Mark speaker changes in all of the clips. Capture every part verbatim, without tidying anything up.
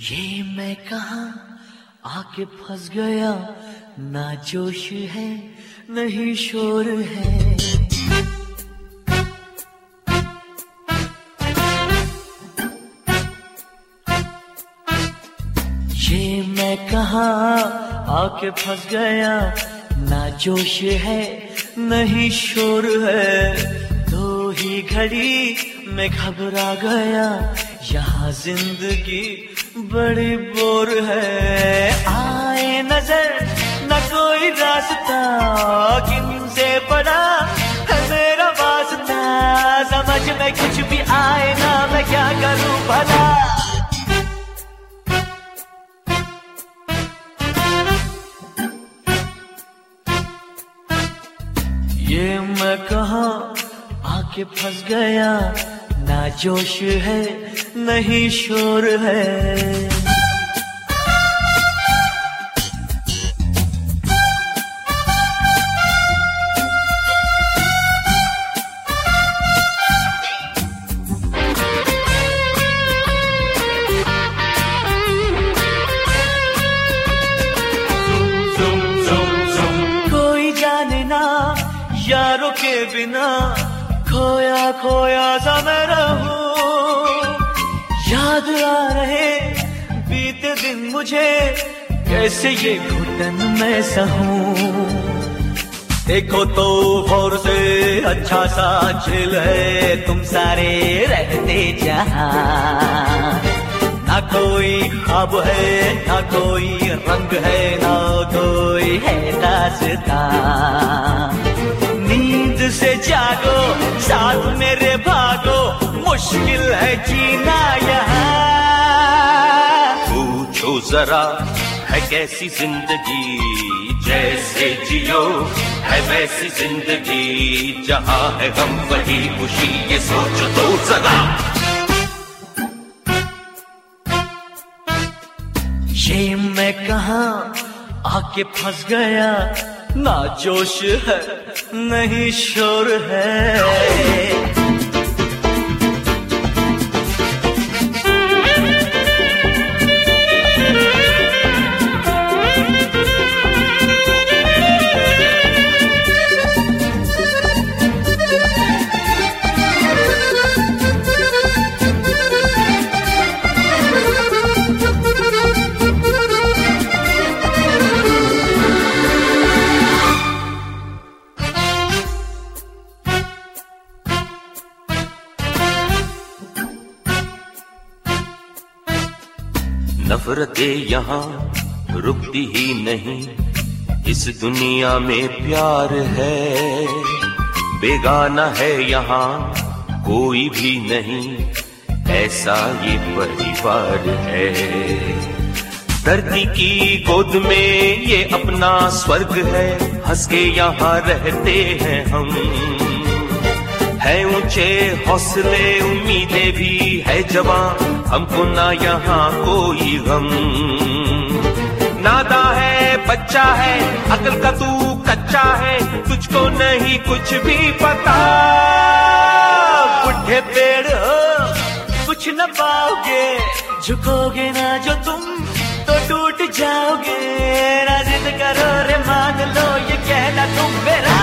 Speaker 1: ये मैं कहाँ आके फंस गया, ना जोश है नहीं शोर है। ये मैं कहाँ आके फंस गया, ना जोश है नहीं शोर है। दो ही घड़ी में घबरा गया, यहाँ जिंदगी बड़ी बोर है। आए नजर न कोई रास्ता, किनसे पड़ा है मेरा वास्ता। समझ में कुछ भी आए ना, मैं क्या करूं भला। ये मैं कहाँ आके फंस गया, ना जोश है नहीं शोर है। कोई जाने ना यारों के बिना, खोया खोया सा मैं रहूं। याद आ रहे बीते दिन मुझे, कैसे ये घुटन मैं सहूं। देखो तो भोर से अच्छा सा झील है, तुम सारे रहते जहां। ना कोई ख्वाब है ना कोई रंग है, ना कोई है दास्तां। नींद से जागो साथ मेरे भागो, मुश्किल है जीना यहाँ।
Speaker 2: पूछो जरा है कैसी जिंदगी, जैसे जियो है वैसी जिंदगी। जहाँ है गम वही खुशी, ये सोचो तो जरा।
Speaker 1: ये मैं कहाँ आके फंस गया, ना जोश है नहीं शोर है।
Speaker 2: नफरतें यहाँ रुकती ही नहीं, इस दुनिया में प्यार है। बेगाना है यहाँ कोई भी नहीं, ऐसा ये परिवार है। धरती की गोद में ये अपना स्वर्ग है, हंस के यहाँ रहते हैं हम। है ऊंचे हौसले उम्मीदें भी है जवां, हमको ना यहाँ कोई गम। नादा है बच्चा है अकल का तू कच्चा है, तुझको नहीं कुछ भी पता।
Speaker 1: बुढ़े पेड़ हो कुछ न पाओगे, झुकोगे ना जो तुम तो टूट जाओगे। ना जिद करो रे मान लो ये कहना तुम मेरा।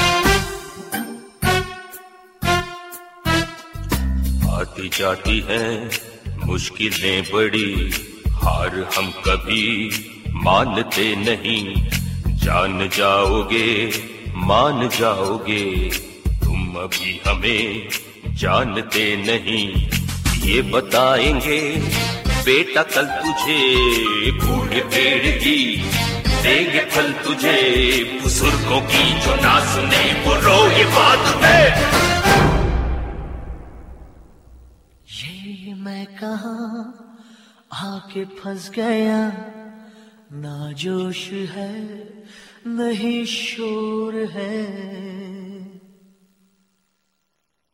Speaker 2: आती जाती है मुश्किलें बड़ी, हार हम कभी मानते नहीं। जान जाओगे मान जाओगे, तुम अभी हमें जानते नहीं। ये बताएंगे बेटा कल तुझे, बूढ़े पेड़ की देंगे फल तुझे। बुजुर्गों की जो ना सुने वो रो, ये बात है।
Speaker 1: ये मैं कहाँ आके फंस गया, ना जोश है नहीं शोर है।